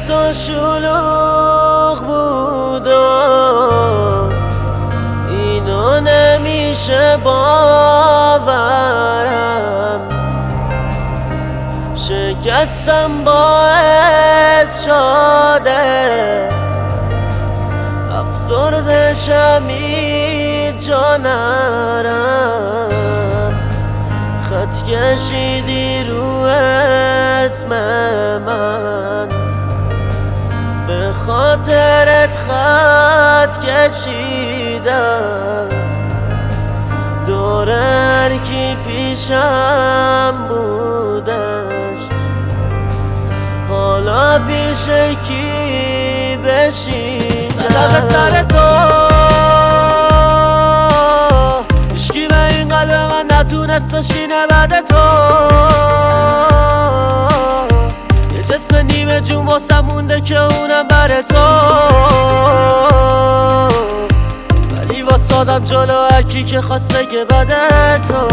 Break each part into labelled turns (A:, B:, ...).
A: تو شلوغ بود و اینو نمیشه باورم. شکستم باعث شده افسرده شمی جا نرم. خط کشیدی رو اسم من، به خاطرت خط کشیدم. دور هر کی پیشم بودش حالا پیش کی بشینم. صدق سر تو هیچکی به این قلب من نتونست بشینه بعد تو. یه جسم نیمه جون واسم مونده که اونم بر تو، ولی واسادم جلو هرکی که خواست بگه بعد تو،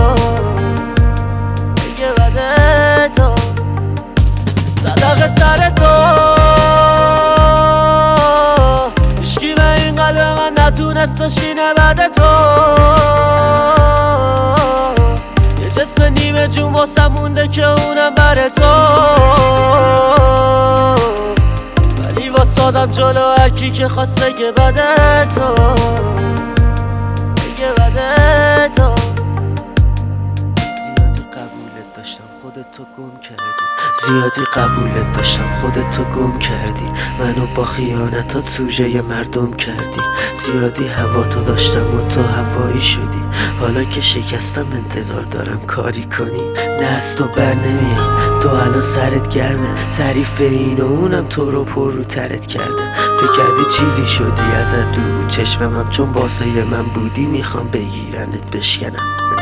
A: بگه بعد تو. صدق سر تو هیچکی به این قلب من نتونست بشینه بعد تو. یه جسم نیمه جون واسم مونده که اونم بر تو، ولی واسادم جلو هرکی که خواست بگه بعد تو، بگه بعد تو.
B: زیادی قبولت داشتم خودتو گم کردی. منو با خیانتات سوژه مردم کردی. زیادی هوا تو داشتم و تو هوایی شدی. حالا که شکستم انتظار دارم کاری کنی. نه از تو بر نمیاد، تو الان سرت گرمه. تعریف این و اونم تو رو پر رو ترت کرده. فکر کردی چیزی شدی ازت دور بود چشمم، چون واسه من بودی میخوام بگیرنت بشکنم.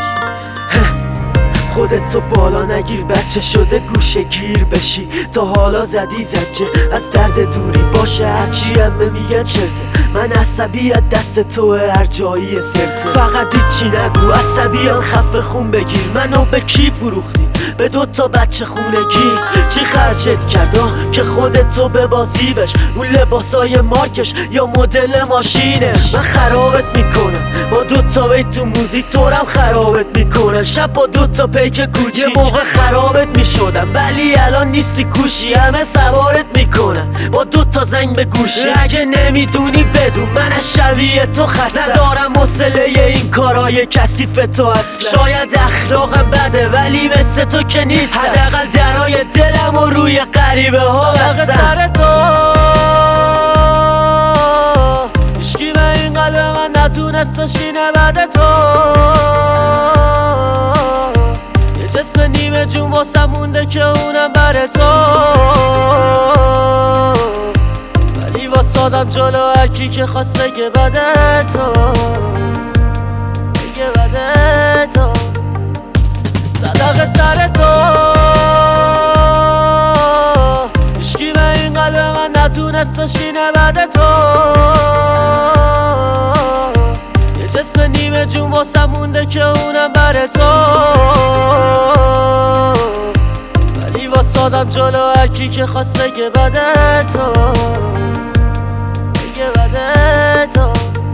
B: خودت تو بالا نگیر، بچه شده گوشه گیر بشی. تا حالا زدی زجه از درد دوری باشه، هرچی همه میگن چرته. من عصبیت دست توه هر جایی سرته. فقط چی نگو عصبیان خفه خون بگیر. منو به کی فروختی؟ به 2 تا بچه خونگی. چی خرجت کرده که خودت تو به بازی بش؟ اون لباسای مارکش یا مدل ماشینش. من خرابت میکنم با 2 تا بیت تو موزیک، طورم خرابت میکنم. شب با 2 تا پیک کوچی. یه موقع خرابت میشدم ولی الان نیستی کوشی. همه سوارت میکنن با 2 تا زنگ به گوشی. اگه نمیدونی بدون من از شبیه تو خسته ندارم حوصله این کارای کثیف تو اصلا. شاید اخلاقم بده ولی مثل تو که نیست. حداقل درای دلم و روی غریبه ها بستم.
A: سر تو هیچکی به این قلب من نتونست بشینه بعد تو. یه جسم نیمه جون واسم مونده که اونم بر تو، ولی واسادم جلو هرکی که خواست بگه بعد تو، بگه بعد تو. صدق سر تو هیچکی به این قلب من نتونست بشینه بعد تو. یه جسم نیمه جون واسم مونده که اونم بر تو، ولی واسادم جلو هرکی که خواست بگه بعد تو، بگه بعد تو.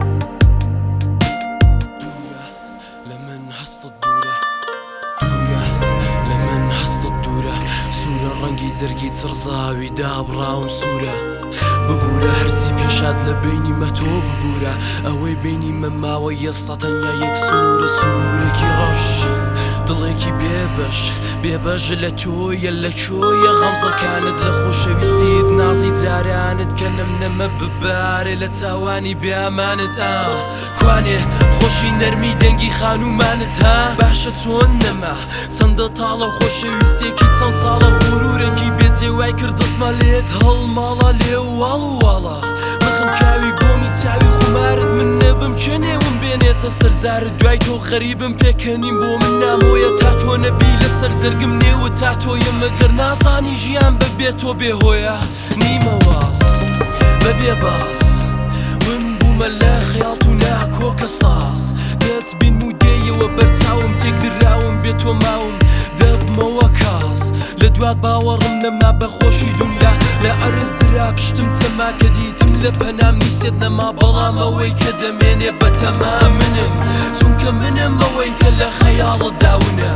C: ڕەنگی جەرگی چڕزاوی دابڕاوم سوورە ببوورە هەرچی پێشاد لە بینی مەتۆ ببوورە. ئەوەی بینی من ماوە ئێستا تەنیا یەک سنوورە، سنوورێکی ڕەشی دڵێکی بێبەش لە تۆیە لە کۆیە غەمزەکانت لە خۆشەویستیت نازی جارانت کە نەمنەمە ببارێ لە چاوانی بێمانت. کوانێ خۆشی نەرمی دەنگی خانومانت ها باشە چۆن نەما چەندە تاڵە خۆشەویستێکی چەند ساڵە غورورێکی بێجێ وای کرد دەسما لێک هەڵماڵە لێ واڵ و واڵە مەخم کاوی گۆمی چاوی خومارت من نەبم کە نێوم بێنێتە سەرزارت دوای تۆ غەریبم پێکەنیم بۆ من نامۆیە تا تۆ نەبی لەسەر جەرگم نێوە تا تۆیە مەگەر نازانی ژیان بەبێ تۆ بێهۆیە نیمە واز بەبێ باس من بوومە لە خەیاڵ و ناکۆکە ساس دەتبین و دێیەوە بەرچاوم تێک دراوم بێ تۆ ماوم نەبمەوە کاس لە دوات باوەڕم نەما بەخۆشی دونیا لە عەرز درا پشتم چەما کە دیتم لە پەنام نیسێت نەما بەڵام ئەوەی کە دەمێنێ بەتەما منم چونکە منم ئەوەی کە لە خەیاڵە داونە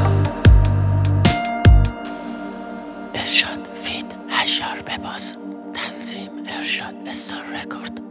B: ارشاد فید هشار بباز تنظیم ارشاد استار رکورد